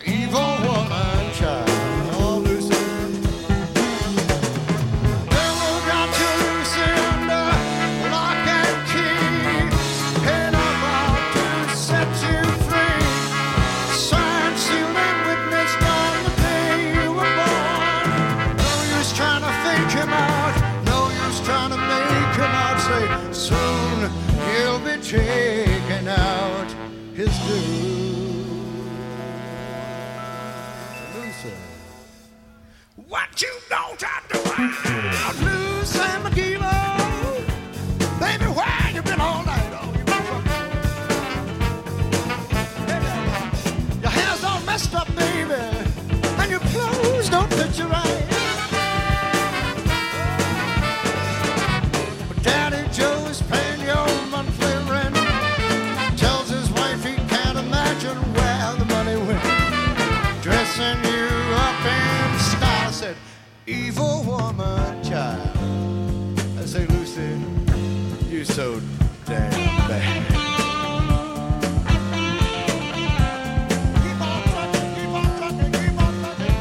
evil woman child. Oh, Lucy. Well, got you, Lucy, under lock and key. And I'm out to set you free. Signed, sealed, and witnessed on the day you were born. No use trying to fake him out. No use trying to make him out. Say, soon he'll be taking out his due. What you don't understand, Lucy McGeever. Baby, where you been all night? Oh, you been fucking. Your hair's all messed up, baby, and your clothes don't fit you right. But Daddy Joe is paying your monthly rent. Tells his wife he can't imagine where the money went. Dressing you up in style. I said, evil woman child. I say, Lucy, you so damn bad. Keep on trucking, keep on trucking, keep on trucking.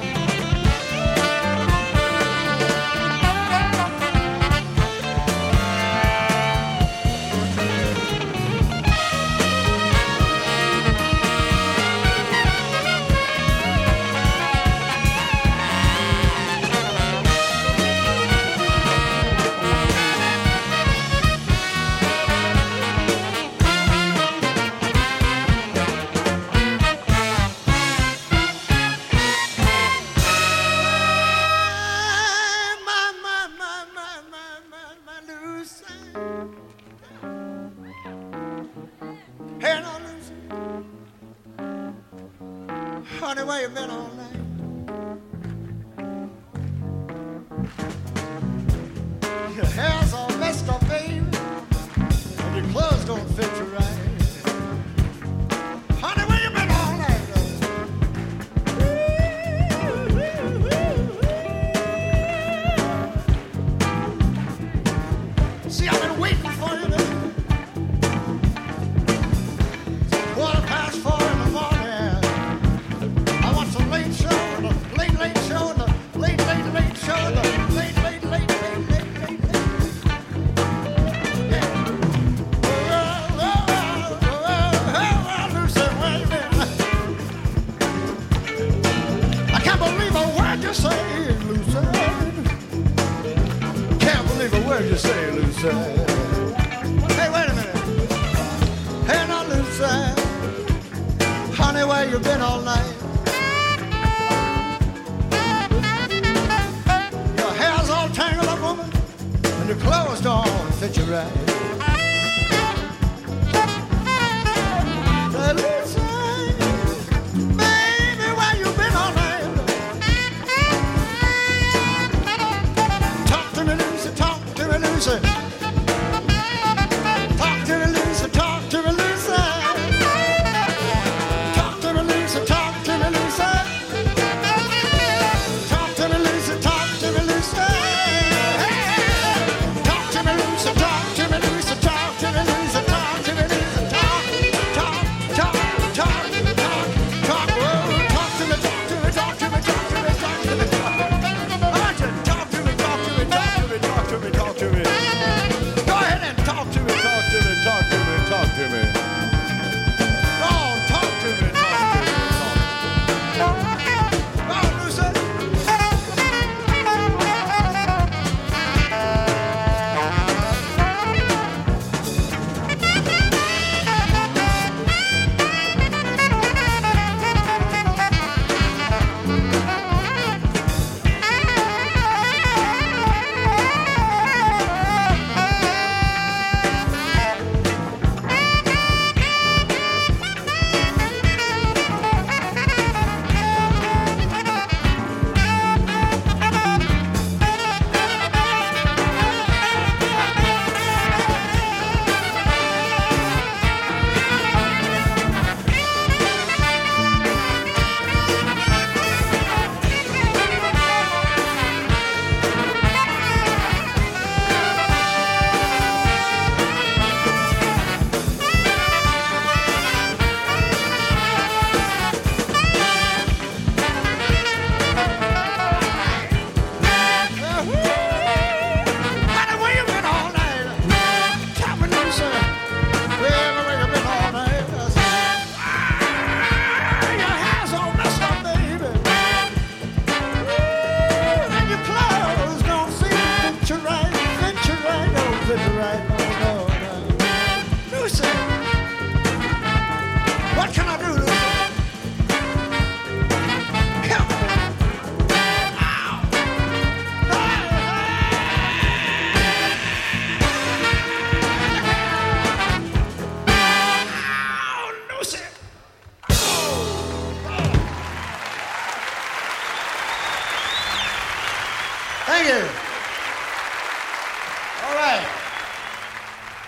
Honey, where you been all night? Your hair's all messed up, baby, and your clothes don't fit you right. Honey, where you been all night? See, I've been waiting for you to 4:15 in the morning. I want some late show, the late show, the late show, the late. Yeah. Lucy, where you been? I can't believe a word you say, Lucy. Can't believe a word you say, Lucy. Hey, wait a minute. Hey, now, Lucy. Honey, where you been all night? Your hair's all tangled up, woman, and your clothes don't fit you right. Say, Lucy, baby, where you been all night? Talk to me, Lucy, talk to me, Lucy. Talk to me, Lucy, talk to me, Lucy. Talk to me, Lucy, talk to me, Lucy. Talk to me, Lucy, talk to me, Lucy. Talk to me, Lucy, talk to me, Lucy. Thank you. All right.